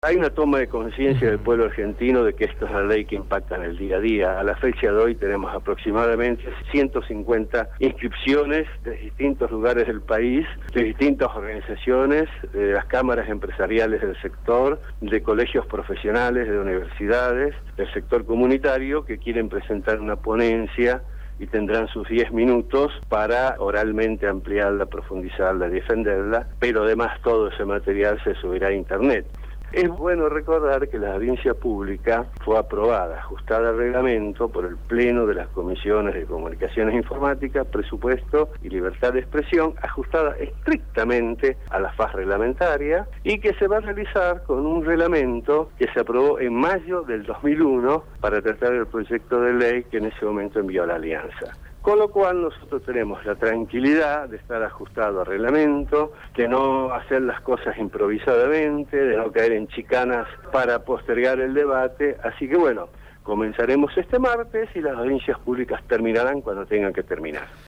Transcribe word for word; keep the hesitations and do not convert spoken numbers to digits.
Hay una toma de conciencia del pueblo argentino de que esta es la ley que impacta en el día a día. A la fecha de hoy tenemos aproximadamente ciento cincuenta inscripciones de distintos lugares del país, de distintas organizaciones, de las cámaras empresariales del sector, de colegios profesionales, de universidades, del sector comunitario, que quieren presentar una ponencia y tendrán sus diez minutos para oralmente ampliarla, profundizarla, defenderla, pero además todo ese material se subirá a internet. Es bueno recordar que la audiencia pública fue aprobada, ajustada al reglamento por el Pleno de las Comisiones de Comunicaciones Informáticas, Presupuesto y Libertad de Expresión, ajustada estrictamente a la faz reglamentaria y que se va a realizar con un reglamento que se aprobó en mayo del dos mil uno para tratar el proyecto de ley que en ese momento envió a la Alianza. Con lo cual nosotros tenemos la tranquilidad de estar ajustado al reglamento, de no hacer las cosas improvisadamente, de no caer en chicanas para postergar el debate. Así que bueno, comenzaremos este martes y las audiencias públicas terminarán cuando tengan que terminar.